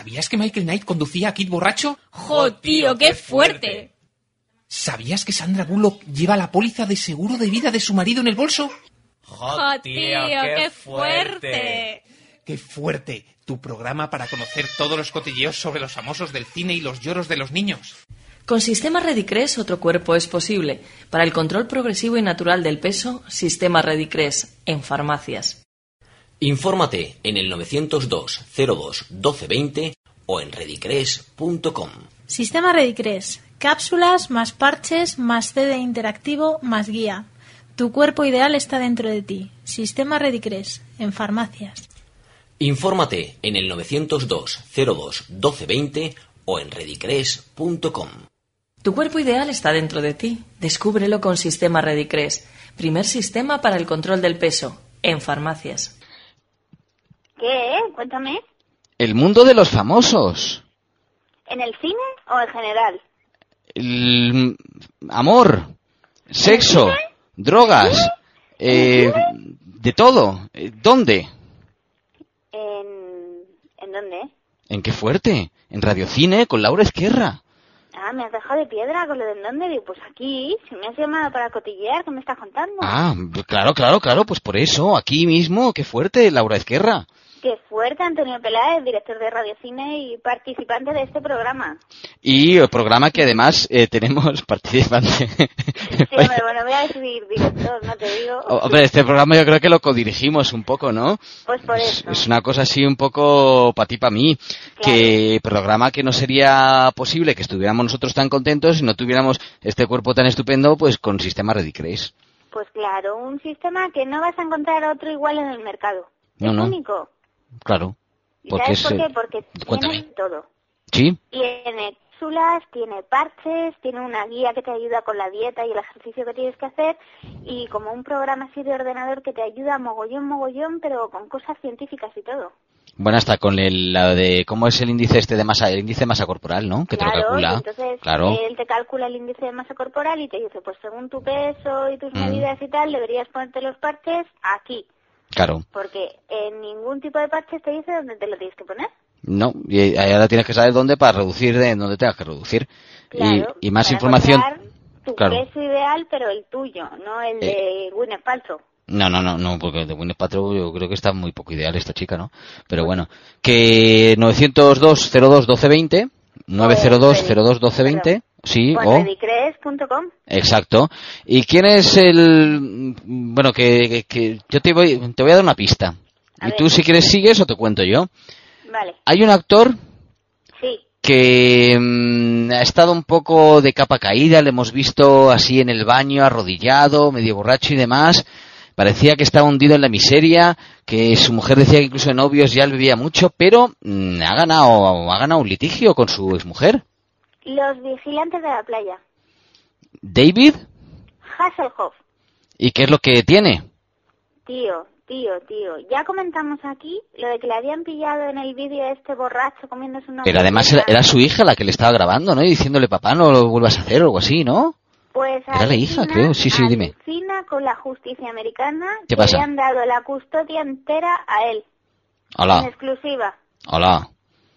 ¿Sabías que Michael Knight conducía a Kid borracho? ¡Jo, tío, qué fuerte! ¿Sabías que Sandra Bullock lleva la póliza de seguro de vida de su marido en el bolso? ¡Jo, tío, qué fuerte! ¡Qué fuerte! Tu programa para conocer todos los cotilleos sobre los famosos del cine y los lloros de los niños. Con Sistema Redicres otro cuerpo es posible. Para el control progresivo y natural del peso, Sistema Redicres en farmacias. Infórmate en el 902 02 12 20 o en redicres.com. Sistema Redicres. Cápsulas, más parches, más CD interactivo, más guía. Tu cuerpo ideal está dentro de ti. Sistema Redicres en farmacias. Infórmate en el 902 02 12 20 o en redicres.com. Tu cuerpo ideal está dentro de ti. Descúbrelo con Sistema Redicres. Primer sistema para el control del peso en farmacias. ¿Qué? Cuéntame. El mundo de los famosos. ¿En el cine o en general? Amor, sexo, drogas, de todo. ¿Dónde? ¿En dónde? ¿En qué fuerte? En Radiocine con Laura Esquerra. Ah, me has dejado de piedra con lo de en dónde. Digo, pues aquí, si me has llamado para cotillear, ¿qué me estás contando? Ah, claro, pues por eso, aquí mismo, qué fuerte, Laura Esquerra. Qué fuerte, Antonio Peláez, director de Radiocine y participante de este programa. Y el programa que además tenemos participantes. Sí, hombre, bueno, voy a decir director, no te digo. Hombre, este programa yo creo que lo codirigimos un poco, ¿no? Pues por eso. Es una cosa así un poco para ti, para mí. Claro. Que programa que no sería posible que estuviéramos nosotros tan contentos si no tuviéramos este cuerpo tan estupendo, pues con Sistema Redicres. Pues claro, un sistema que no vas a encontrar otro igual en el mercado. No, es no. único. Claro. ¿Y sabes por qué? Porque tiene todo. ¿Sí? Tiene cápsulas, tiene parches, tiene una guía que te ayuda con la dieta y el ejercicio que tienes que hacer y como un programa así de ordenador que te ayuda mogollón, pero con cosas científicas y todo. Bueno, hasta con la de cómo es el índice de masa, el índice de masa corporal, ¿no? Que claro, te lo calcula. Entonces, claro. Él te calcula el índice de masa corporal y te dice, pues según tu peso y tus medidas y tal, deberías ponerte los parches aquí. Claro. Porque en ningún tipo de parches te dice dónde te lo tienes que poner. No, y ahora tienes que saber dónde para reducir, de dónde tengas que reducir. Claro, y más para información. Tu claro. peso ideal, pero el tuyo, no el de Gwyneth Paltrow. No, porque de Gwyneth Paltrow yo creo que está muy poco ideal esta chica, ¿no? Pero bueno, que 902 02 12 20, 902 02 12 20, sí, o redicres.com. Exacto. ¿Y quién es el...? Bueno, que yo te voy a dar una pista. Y tú si quieres sigues o te cuento yo. Vale. Hay un actor sí. que ha estado un poco de capa caída, le hemos visto así en el baño, arrodillado, medio borracho y demás. Parecía que estaba hundido en la miseria, que su mujer decía que incluso de novios ya él bebía mucho, pero ha ganado un litigio con su exmujer. Los vigilantes de la playa. ¿David? Hasselhoff. ¿Y qué es lo que tiene? Tío. Ya comentamos aquí lo de que le habían pillado en el vídeo este borracho comiéndose una... Pero además era su hija la que le estaba grabando, ¿no? Y diciéndole, papá, no lo vuelvas a hacer o algo así, ¿no? Pues era la hija, creo. Sí, dime. Alucina con la justicia americana. ¿Qué pasa? Le han dado la custodia entera a él. Hola. En exclusiva. Hola.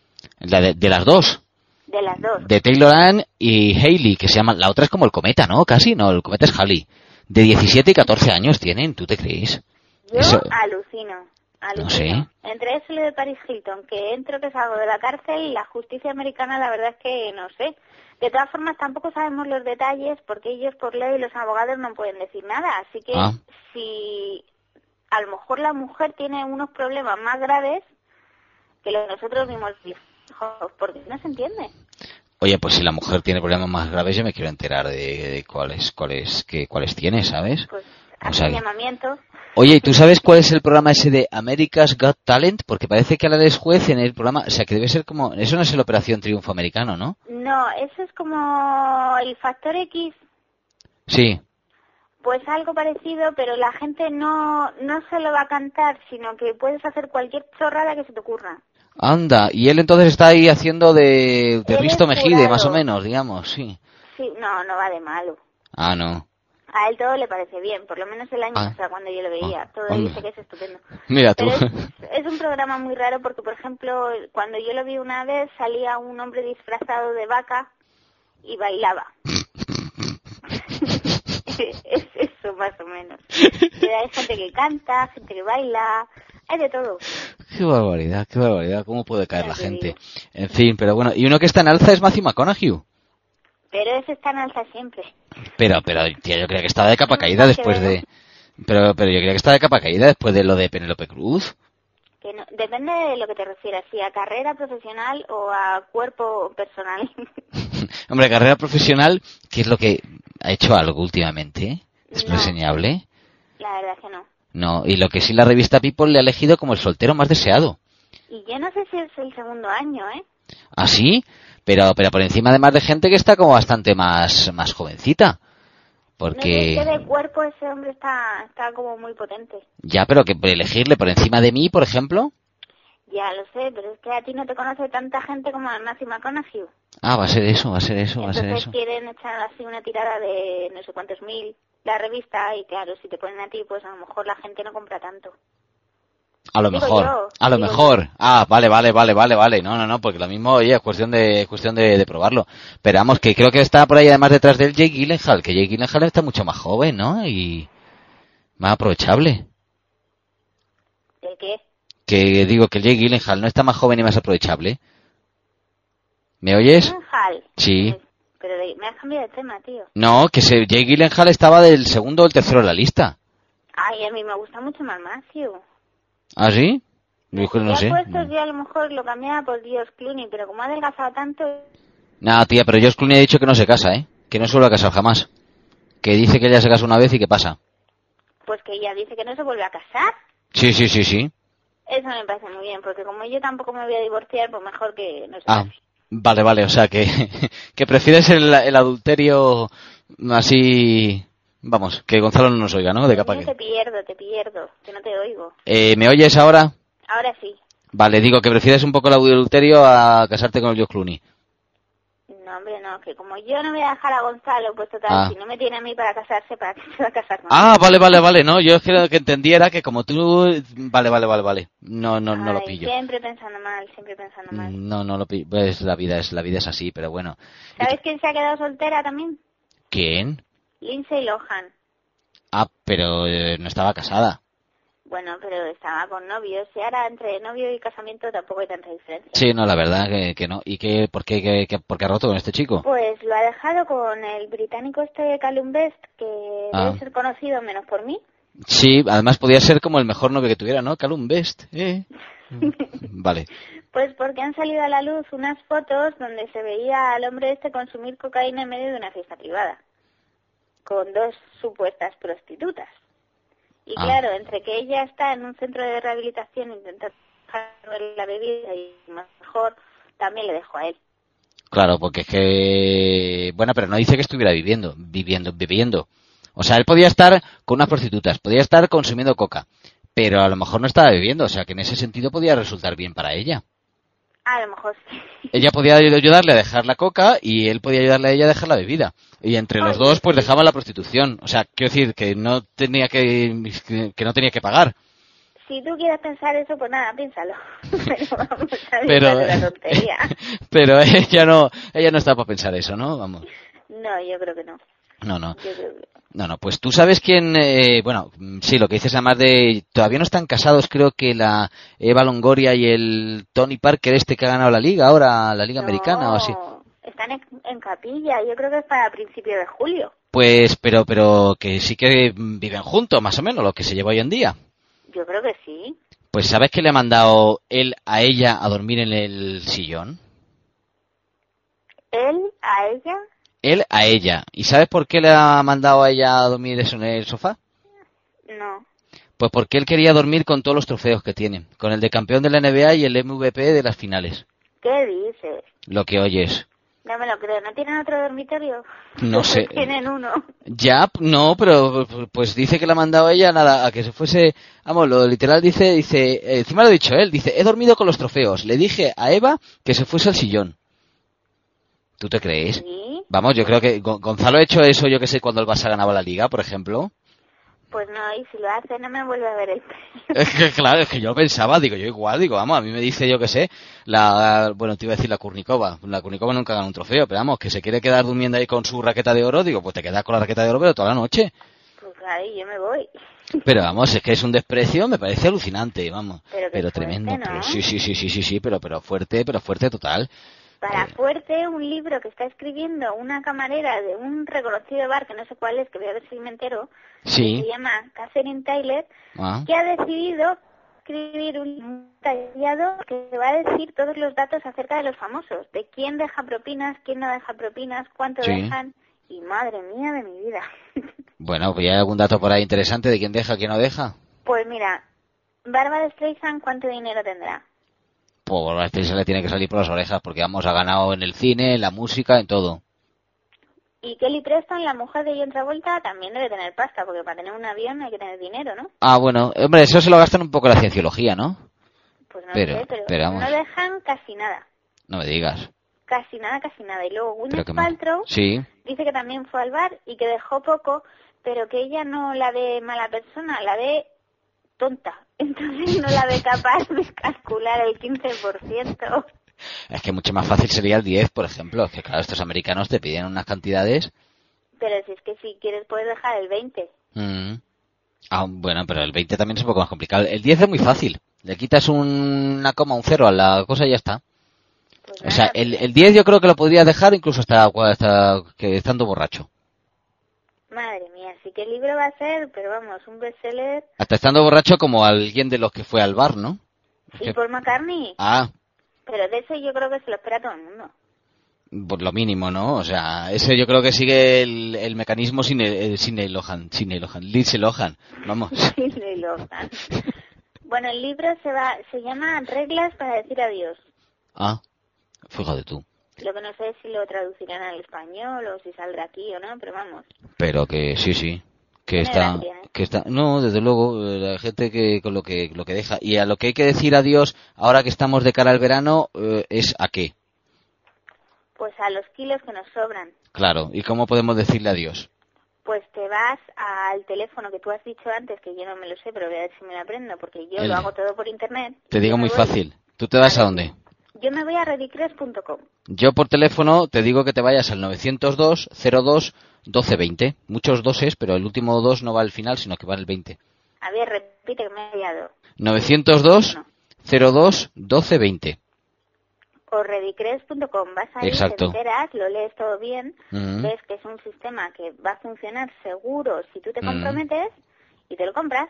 ¿De las dos? De las dos. De Taylor Ann y Hailey, que se llama... La otra es como el cometa, ¿no? Casi, no, el cometa es Halley. De 17 y 14 años tienen, ¿tú te crees? Yo alucino. No sé. Entre eso y lo de Paris Hilton, que entro que salgo de la cárcel, y la justicia americana la verdad es que no sé. De todas formas tampoco sabemos los detalles porque ellos por ley los abogados no pueden decir nada. Así que si a lo mejor la mujer tiene unos problemas más graves que los que nosotros vimos hijos, porque no se entiende. Oye, pues si la mujer tiene problemas más graves yo me quiero enterar de cuáles tiene, ¿sabes? Pues hace un llamamiento. Oye, ¿y tú sabes cuál es el programa ese de America's Got Talent? Porque parece que ahora eres juez en el programa, o sea, que debe ser como... Eso no es el Operación Triunfo americano, ¿no? No, eso es como el Factor X. Sí. Pues algo parecido, pero la gente no se lo va a cantar, sino que puedes hacer cualquier chorrada que se te ocurra. Anda, y él entonces está ahí haciendo de Risto Mejide, jurado. más o menos, digamos, sí. Sí, no va de malo. Ah, no. A él todo le parece bien, por lo menos el año pasado cuando yo lo veía. Todo dice que es estupendo. Mira tú. Pero es un programa muy raro porque, por ejemplo, cuando yo lo vi una vez salía un hombre disfrazado de vaca y bailaba. Es eso más o menos. Pero hay gente que canta, gente que baila, hay de todo. Qué barbaridad, cómo puede caer la gente. En fin, pero bueno, y uno que está en alza es Matthew McConaughey. Pero ese está en alza siempre. Pero, tía, yo creía que estaba de capa caída después de... Pero yo creía que estaba de capa caída después de lo de Penélope Cruz. Que no, depende de lo que te refieras, si a carrera profesional o a cuerpo personal. Hombre, carrera profesional, ¿qué es lo que ha hecho algo últimamente? ¿Es reseñable? La verdad es que no. No, y lo que sí la revista People le ha elegido como el soltero más deseado. Y yo no sé si es el segundo año, ¿eh? ¿Ah, sí? Pero por encima además de gente que está como bastante más jovencita. Porque... No sé, es que de cuerpo ese hombre está como muy potente. Ya, pero que elegirle por encima de mí, por ejemplo... Ya lo sé, pero es que a ti no te conoce tanta gente como a Matthew McConaughey. Ah, va a ser eso. Entonces quieren echar así una tirada de no sé cuántos mil la revista y claro, si te ponen a ti, pues a lo mejor la gente no compra tanto. A lo mejor. Ah, vale. No, porque lo mismo, oye, es cuestión de probarlo. Pero vamos, que creo que está por ahí además detrás del Jake Gyllenhaal, que Jake Gyllenhaal está mucho más joven, ¿no? Y más aprovechable. ¿El qué? Que digo que el Jake Gyllenhaal no está más joven y más aprovechable. ¿Me oyes? Gyllenhaal. Sí. Pero me has cambiado de tema, tío. No, que Jake Gyllenhaal estaba del segundo o el tercero en la lista. Ay, a mí me gusta mucho más Matthew. ¿Ah, sí? No sé. Puestos yo a lo mejor lo cambiaba por George Clooney, pero como ha adelgazado tanto... Nada, tía, pero George Clooney ha dicho que no se casa, ¿eh? Que no se vuelve a casar jamás. Que dice que ella se casó una vez y que pasa. Pues que ella dice que no se vuelve a casar. Sí. Eso me parece muy bien, porque como yo tampoco me voy a divorciar, pues mejor que no se case. Vale, o sea que prefieres el adulterio así... Vamos, que Gonzalo no nos oiga, ¿no? De capa que... Te pierdo, que no te oigo. ¿Me oyes ahora? Ahora sí. Vale, digo que prefieres un poco el adulterio a casarte con el George Clooney. No, hombre, no, que como yo no voy a dejar a Gonzalo, pues total, si no me tiene a mí para casarse, ¿para qué se va a casar conmigo? Ah, vale, no, yo creo que entendiera que como tú... Vale. No lo pillo. Siempre pensando mal. No lo pillo, pues la vida es así, pero bueno. ¿Sabes quién se ha quedado soltera también? ¿Quién? Lindsay Lohan. Ah, pero no estaba casada. Bueno, pero estaba con novios. Y ahora entre novio y casamiento tampoco hay tanta diferencia. Sí, no, la verdad que no. ¿Y por qué ha roto con este chico? Pues lo ha dejado con el británico Callum Best, que debe ser conocido menos por mí. Sí, además podía ser como el mejor novio que tuviera, ¿no? Callum Best. Vale. Pues porque han salido a la luz unas fotos donde se veía al hombre consumir cocaína en medio de una fiesta privada, con dos supuestas prostitutas. Y claro, entre que ella está en un centro de rehabilitación intentando dejar la bebida y mejor, también le dejo a él. Claro, porque es que... Bueno, pero no dice que estuviera bebiendo. O sea, él podía estar con unas prostitutas, podía estar consumiendo coca, pero a lo mejor no estaba bebiendo, o sea que en ese sentido podía resultar bien para ella. A lo mejor sí. Ella podía ayudarle a dejar la coca y él podía ayudarle a ella a dejar la bebida. Y entre los dos pues dejaban la prostitución. O sea, quiero decir que no tenía que pagar. Si tú quieres pensar eso, pues nada, piénsalo. Pero la tontería. Pero ella no está para pensar eso, ¿no? Vamos. No, yo creo que no. No. No, pues tú sabes quién... bueno, sí, lo que dices además de... Todavía no están casados, creo que la Eva Longoria y el Tony Parker que ha ganado la liga ahora, la liga americana o así. Están en capilla, yo creo que es para principios de julio. Pues, pero que sí que viven juntos, más o menos, lo que se lleva hoy en día. Yo creo que sí. Pues ¿sabes que le ha mandado él a ella a dormir en el sillón? ¿Él a ella? Él a ella. ¿Y sabes por qué le ha mandado a ella a dormir eso en el sofá? No. Pues porque él quería dormir con todos los trofeos que tiene. Con el de campeón de la NBA y el MVP de las finales. ¿Qué dices? Lo que oyes. No me lo creo. ¿No tienen otro dormitorio? No sé. Tienen uno. Ya, no, pero pues dice que le ha mandado a ella nada, a que se fuese... Vamos, lo literal dice, encima lo ha dicho él, dice, he dormido con los trofeos. Le dije a Eva que se fuese al sillón. ¿Tú te crees? ¿Sí? Vamos, yo creo que Gonzalo ha hecho eso, yo que sé, cuando el Barça ganaba la Liga, por ejemplo. Pues no, y si lo hace no me vuelve a ver el premio. Es que claro, es que yo pensaba, digo, yo igual, digo, vamos, a mí me dice, yo que sé, bueno, te iba a decir la Kurnikova nunca gana un trofeo, pero vamos, que se quiere quedar durmiendo ahí con su raqueta de oro, digo, pues te quedas con la raqueta de oro, pero toda la noche. Pues ahí yo me voy. Pero vamos, es que es un desprecio, me parece alucinante, vamos, pero tremendo, fuerte, ¿no? Pero sí, pero fuerte total. Para fuerte, un libro que está escribiendo una camarera de un reconocido bar, que no sé cuál es, que voy a ver si me entero, sí. que se llama Catherine Tyler, que ha decidido escribir un detallado que va a decir todos los datos acerca de los famosos, de quién deja propinas, quién no deja propinas, cuánto dejan, y madre mía de mi vida. Bueno, pues ¿hay algún dato por ahí interesante de quién deja, quién no deja? Pues mira, Bárbara Streisand, ¿cuánto dinero tendrá? Pues a este se le tiene que salir por las orejas, porque vamos, ha ganado en el cine, en la música, en todo. Y Kelly Preston, la mujer de John Travolta, también debe tener pasta, porque para tener un avión hay que tener dinero, ¿no? Ah, bueno, hombre, eso se lo gastan un poco en la cienciología, ¿no? Pues no sé, pero vamos. no dejan casi nada. No me digas. Casi nada. Y luego Gwyneth Paltrow dice que también fue al bar y que dejó poco, pero que ella no la ve mala persona, la ve tonta. Entonces no la ve capaz de calcular el 15%. Es que mucho más fácil sería el 10, por ejemplo. Es que claro, estos americanos te piden unas cantidades. Pero si es que si quieres puedes dejar el 20. Ah, bueno, pero el 20 también es un poco más complicado. El 10 es muy fácil. Le quitas una coma, un cero a la cosa y ya está. Pues o sea, el 10 yo creo que lo podría dejar incluso hasta que estando borracho. Madre mía, sí que el libro va a ser, pero vamos, un bestseller. Hasta estando borracho como alguien de los que fue al bar, ¿no? ¿Y Paul McCartney? Ah. Pero de eso yo creo que se lo espera todo el mundo. Por lo mínimo, ¿no? O sea, ese yo creo que sigue el mecanismo sin Lindsay Lohan, vamos. Lindsay Lohan. Bueno, el libro se llama Reglas para decir adiós. Ah, fíjate tú. Lo que no sé es si lo traducirán al español o si saldrá aquí o no, pero vamos. Pero que sí. Que está, no, desde luego, la gente que con lo que deja. Y a lo que hay que decir adiós, ahora que estamos de cara al verano, es ¿a qué? Pues a los kilos que nos sobran. Claro, ¿y cómo podemos decirle adiós? Pues te vas al teléfono que tú has dicho antes, que yo no me lo sé, pero voy a ver si me lo aprendo, porque yo lo hago todo por internet. Te digo muy fácil. ¿Tú te vas a dónde? Yo me voy a redicres.com. Yo por teléfono te digo que te vayas al 902 02 12 20. Muchos doses, pero el último 2 no va al final, sino que va al 20. A ver, repite que me he liado. 902 02 12 20. O redicres.com. Vas ahí, te enteras, lo lees todo bien, ves que es un sistema que va a funcionar seguro si tú te comprometes y te lo compras.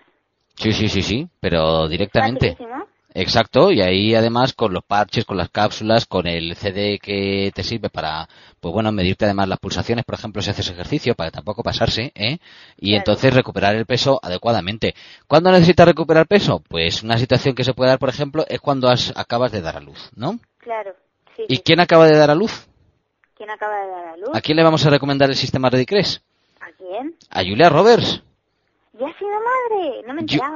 Sí, pero directamente. Facilísimo. Exacto, y ahí además con los parches, con las cápsulas, con el CD que te sirve para, pues bueno, medirte además las pulsaciones, por ejemplo, si haces ejercicio, para tampoco pasarse, y claro, entonces recuperar el peso adecuadamente. ¿Cuándo necesitas recuperar peso? Pues una situación que se puede dar, por ejemplo, es cuando acabas de dar a luz, ¿no? Claro, sí. ¿Y quién acaba de dar a luz? ¿Quién acaba de dar a luz? ¿A quién le vamos a recomendar el sistema Redicres? ¿A quién? A Julia Roberts. ¿Ya ha sido madre? No me he enterado.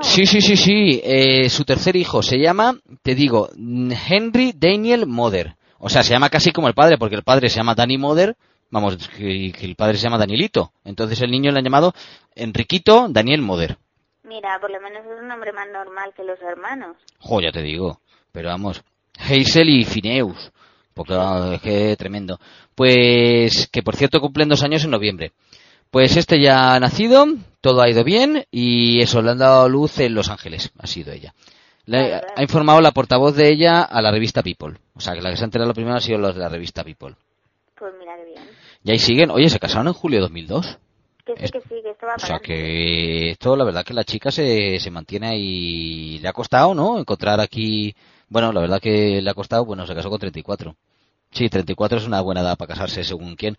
Sí. Su tercer hijo se llama, te digo, Henry Daniel Mother. O sea, se llama casi como el padre, porque el padre se llama Danny Mother, vamos, que el padre se llama Danielito. Entonces el niño le han llamado Enriquito Daniel Mother. Mira, por lo menos es un nombre más normal que los hermanos. Ya te digo. Pero vamos, Hazel y Phineas. Porque es que tremendo. Pues, que por cierto cumplen 2 años en noviembre. Pues este ya ha nacido, todo ha ido bien y eso, le han dado luz en Los Ángeles, ha sido ella. Ha informado la portavoz de ella a la revista People. O sea, que la que se ha enterado primero ha sido los de la revista People. Pues mira qué bien. Y ahí siguen. Oye, se casaron en julio de 2002. Que sí, que esto va a pasar. O sea, que esto, la verdad que la chica se mantiene ahí. Le ha costado, ¿no? Encontrar aquí. Bueno, la verdad que le ha costado, bueno, se casó con 34. Sí, 34 es una buena edad para casarse, según quién.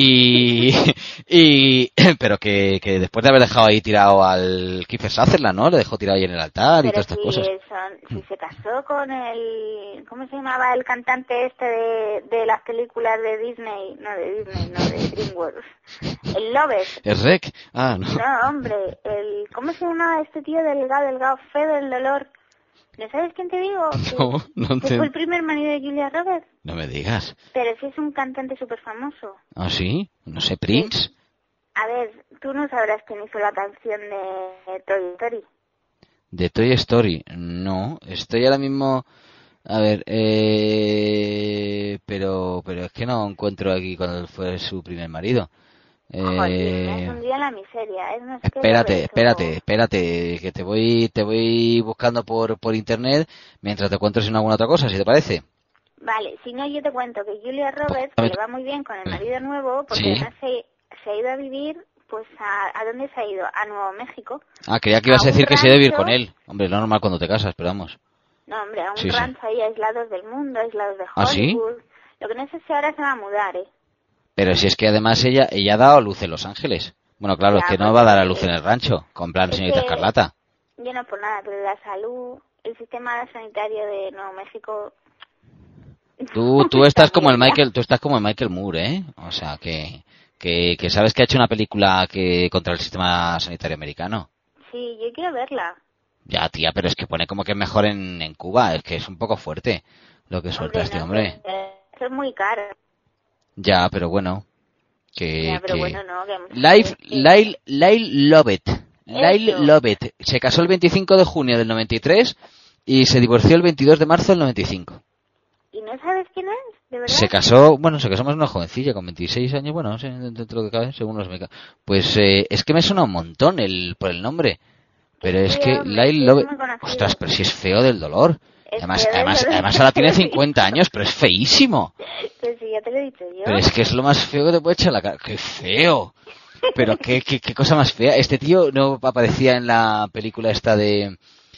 Pero que después de haber dejado ahí tirado al Kiefer Sutherland, ¿no? Le dejó tirado ahí en el altar y todas estas cosas. Si se casó con el... ¿Cómo se llamaba el cantante este de las películas de Disney? No, de DreamWorks. El Loves. ¿Es Rec? Ah, no. No, hombre. ¿Cómo se llamaba este tío delgado, feo del dolor? ¿No sabes quién te digo? No Que te... fue el primer marido de Julia Roberts. No me digas. Pero sí es un cantante súper famoso. ¿Ah, sí? No sé, Prince. A ver, tú no sabrás quién hizo la canción de Toy Story. ¿De Toy Story? No, estoy ahora mismo... A ver, pero es que no encuentro aquí cuando fue su primer marido. Joder, es un día en la miseria. Es no sé qué Espérate, que te voy buscando por internet mientras te cuento si no alguna otra cosa, si te parece. Vale, si no yo te cuento que Julia Roberts, que le va muy bien con el marido nuevo, porque Sí. además se ha ido a vivir, pues ¿a dónde se ha ido? A Nuevo México. Ah, creía que ibas a decir que se debe ir con él. Hombre, lo normal cuando te casas, pero vamos. No, hombre, a un Sí. rancho ahí aislados del mundo, aislados de ¿Ah, sí? Hollywood. Lo que no sé si ahora se va a mudar, ¿eh? Pero si es que además ella ha dado a luz en Los Ángeles. Bueno, claro, Ya, es que no pues, va a dar a luz en el rancho, con plan es señorita que- Escarlata. Yo no por nada, pero la salud, el sistema sanitario de Nuevo México... Tú estás como el También, Michael, tú estás como el Michael Moore, ¿eh? O sea, que sabes que ha hecho una película contra el sistema sanitario americano. Sí, yo quiero verla. Ya, tía, pero es que pone como que es mejor en Cuba, es que es un poco fuerte lo que suelta este no, hombre. Eso es muy caro. Ya, pero bueno, Ya, pero bueno, no, que... Lyle Lovett. Lyle Eso. Lovett se casó el 25 de junio del 93 y se divorció el 22 de marzo del 95. ¿Y no sabes quién es? ¿De verdad? Se casó más una jovencilla, con 26 años, bueno, no sé, dentro de cabe, según los meca. Pues es que me suena un montón por el nombre. Pero es Sí, que hombre, Lyle sí, Lovett... es muy conocido. Ostras, pero si es feo del dolor. Es feo del dolor. Además ahora tiene 50 años, pero es feísimo. Pues sí, ya te lo he dicho yo. Pero es que es lo más feo que te puede echar la cara. ¡Qué feo! Pero qué cosa más fea. Este tío no aparecía en la película esta de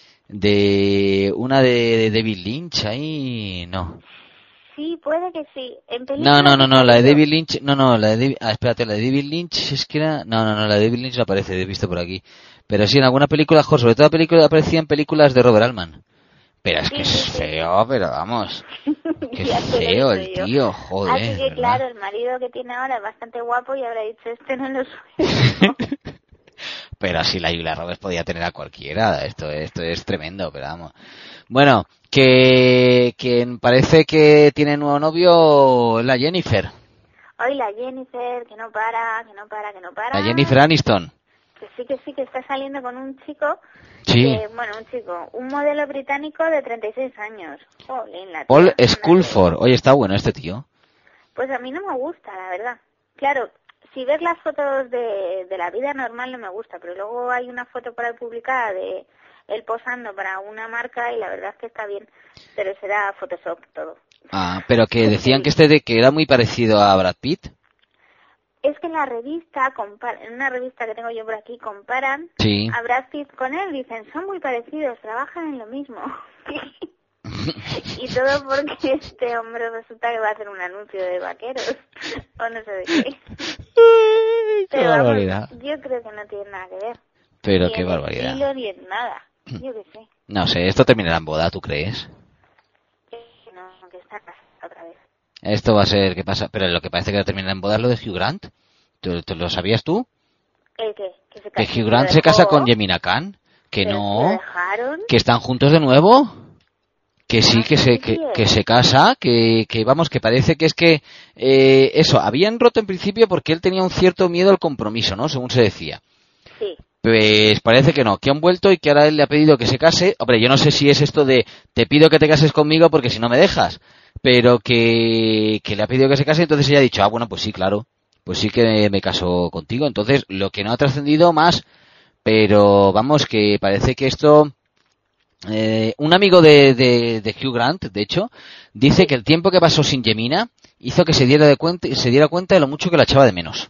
una de David Lynch ahí, no. Sí, puede que sí. En películas No, la de sí. David Lynch, espérate, la de David Lynch es que era, no, la de David Lynch no aparece, he visto por aquí. Pero sí en alguna película, sobre todo aparecía en películas de Robert Altman. Pero es que es feo, pero vamos. Qué Ya te lo he feo dicho el yo. tío, joder. Así que ¿verdad? claro, el marido que tiene ahora es bastante guapo y habrá dicho, este no lo suyo. Pero así la Julia Roberts podía tener a cualquiera. Esto es tremendo, pero vamos. Bueno, que parece que tiene nuevo novio es la Jennifer. Hoy la Jennifer, que no para. La Jennifer Aniston. Que sí, que está saliendo con un chico. Sí. Un modelo británico de 36 años. Jolín, la Paul tía, Sculford. Oye, está bueno este tío. Pues a mí no me gusta, la verdad. Claro, si ves las fotos de la vida normal no me gusta, pero luego hay una foto por ahí publicada de él posando para una marca y la verdad es que está bien, pero será Photoshop todo. Ah, pero que decían que era muy parecido a Brad Pitt. Es que en la revista, en una revista que tengo yo por aquí, comparan Sí. a Brad Pitt con él, dicen, son muy parecidos, trabajan en lo mismo. Y todo porque este hombre resulta que va a hacer un anuncio de vaqueros, o no sé de qué. Qué Pero vamos, barbaridad. yo creo que no tiene nada que ver. Pero Ni qué en barbaridad. estilo ni en nada. Yo qué sé. No sé, esto terminará en boda, ¿tú crees? No, que está casada otra vez. Esto va a ser, ¿qué pasa? Pero lo que parece que terminará en boda es lo de Hugh Grant. ¿Tú lo sabías tú? ¿El qué? Que Que Hugh Grant se casa con Gemina Khan. Que ¿Pero no. lo dejaron? Que están juntos de nuevo. Que sí, No que sé. se casa, que vamos, que parece que es que eso, habían roto en principio porque él tenía un cierto miedo al compromiso, ¿no? Según se decía. Sí. Pues parece que no, que han vuelto y que ahora él le ha pedido que se case. Hombre, yo no sé si es esto de te pido que te cases conmigo porque si no me dejas. Pero que le ha pedido que se case, entonces ella ha dicho, bueno, pues sí, claro. Pues sí que me caso contigo. Entonces, lo que no ha trascendido más, pero vamos, que parece que esto... un amigo de Hugh Grant, de hecho, dice que el tiempo que pasó sin Gemina hizo que se diera cuenta de lo mucho que la echaba de menos.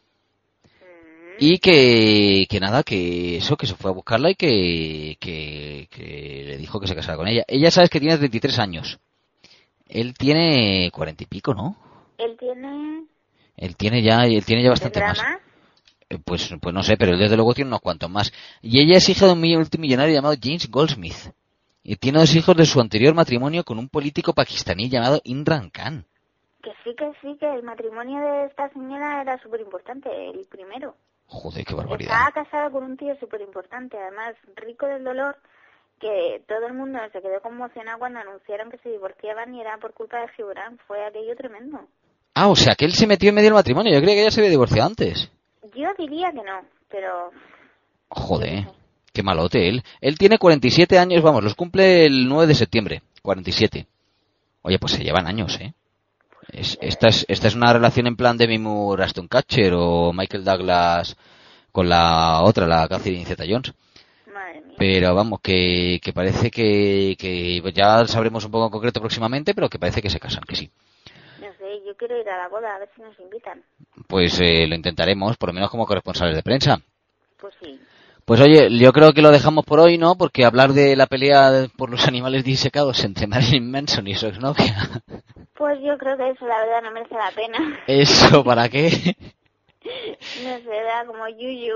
Y que nada, que se fue a buscarla y que le dijo que se casara con ella. Ella sabes que tiene 33 años. Él tiene 40 y pico, ¿no? Él tiene... Él tiene ya bastante ¿Tendrá más. más? Pues no sé, pero él desde luego tiene unos cuantos más. Y ella es hija de un multimillonario llamado James Goldsmith. Y tiene 2 hijos de su anterior matrimonio con un político pakistaní llamado Imran Khan. Que sí, que el matrimonio de esta señora era súper importante, el primero. Joder, qué barbaridad. Estaba casada con un tío súper importante, además rico del dolor, que todo el mundo se quedó conmocionado cuando anunciaron que se divorciaban y era por culpa de Gibran. Fue aquello tremendo. Ah, o sea, que él se metió en medio del matrimonio. Yo creía que ella se había divorciado antes. Yo diría que no, pero... Joder, qué malote él. Él tiene 47 años, vamos, los cumple el 9 de septiembre. 47. Oye, pues se llevan años, ¿eh? Esta es una relación en plan Demi Moore, Ashton Kutcher o Michael Douglas con la otra, la Catherine Zeta-Jones. Madre mía. Pero vamos, que parece que ya sabremos un poco en concreto próximamente, pero que parece que se casan, que sí. No sé, yo quiero ir a la boda, a ver si nos invitan. Pues lo intentaremos, por lo menos como corresponsales de prensa. Pues sí. Pues oye, yo creo que lo dejamos por hoy, ¿no? Porque hablar de la pelea por los animales disecados entre Marilyn Manson y su exnovia... Pues yo creo que eso la verdad no merece la pena. ¿Eso para qué? No sé, da como yuyu.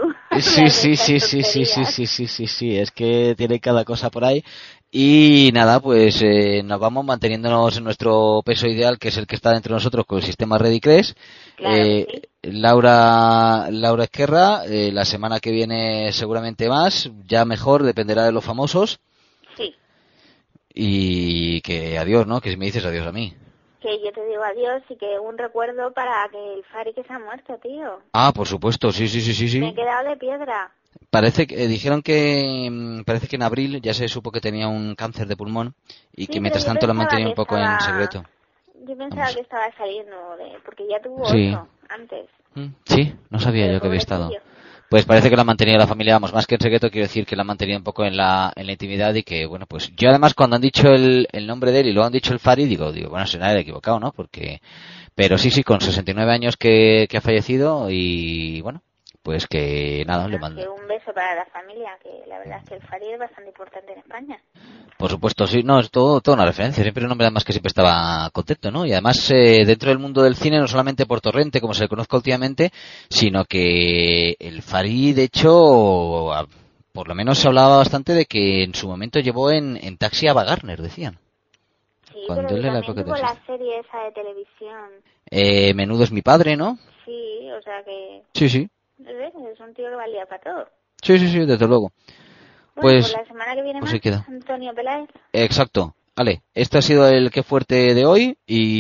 Sí, es que tiene cada cosa por ahí. Y nada, pues nos vamos manteniéndonos en nuestro peso ideal, que es el que está dentro de nosotros con el sistema Redicres. Claro, sí. Laura Esquerra, la semana que viene seguramente más, ya mejor, dependerá de los famosos. Sí. Y que adiós, ¿no? Que si me dices adiós a mí. Que yo te digo adiós y que un recuerdo para que el Fari que se ha muerto, tío. Ah, por supuesto, sí. Me he quedado de piedra. Parece que dijeron que parece que en abril ya se supo que tenía un cáncer de pulmón y que mientras tanto lo mantenía un poco en secreto. Yo pensaba que estaba saliendo porque ya tuvo sí. 8 antes. Sí, no sabía yo que había estado. Pues parece que la mantenía la familia, vamos, más que en secreto, quiero decir que la mantenía un poco en la intimidad y que, bueno, pues yo además cuando han dicho el nombre de él y luego han dicho el Fari, digo, bueno, se nadie equivocado, ¿no? Pero sí, con 69 años que ha fallecido y, bueno, pues que nada, le mando. Un beso para la familia, que la verdad es que el Fari es bastante importante en España. Por supuesto, sí, no, es todo una referencia, siempre un hombre además que siempre estaba contento, ¿no? Y además dentro del mundo del cine, no solamente por Torrente, como se le conozca últimamente, sino que el Fari, de hecho, por lo menos se hablaba bastante de que en su momento llevó en taxi a Ava Gardner, decían. Sí, cuando pero él era también tuvo la serie esa de televisión. Menudo es mi padre, ¿no? Sí, o sea que... Sí. Es un tío que valía para todo. Sí, desde luego. Bueno, pues la semana que viene pues más, queda. Antonio Peláez. Exacto. Vale, este ha sido el Qué Fuerte de hoy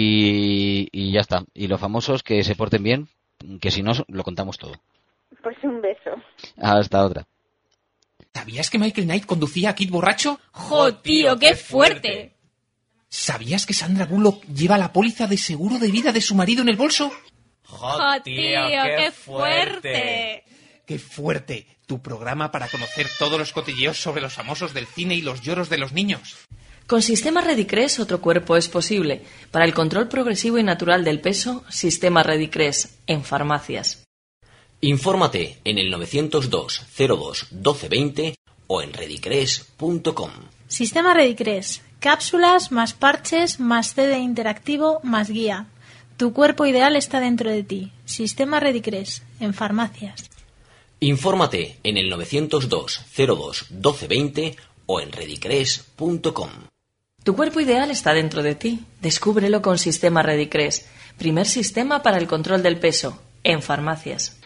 y ya está. Y los famosos que se porten bien, que si no, lo contamos todo. Pues un beso. Hasta otra. ¿Sabías que Michael Knight conducía a Kid borracho? ¡Jo, tío, qué fuerte! ¿Sabías que Sandra Bullock lleva la póliza de seguro de vida de su marido en el bolso? ¡Jo, tío, qué fuerte! ¡Qué fuerte! Tu programa para conocer todos los cotilleos sobre los famosos del cine y los lloros de los niños. Con Sistema Redicres otro cuerpo es posible. Para el control progresivo y natural del peso, Sistema Redicres en farmacias. Infórmate en el 902 02 12 20 o en redicres.com. Sistema Redicres. Cápsulas, más parches, más CD interactivo, más guía. Tu cuerpo ideal está dentro de ti. Sistema Redicres en farmacias. Infórmate en el 902 02 12 20 o en redicres.com. Tu cuerpo ideal está dentro de ti. Descúbrelo con Sistema Redicres. Primer sistema para el control del peso en farmacias.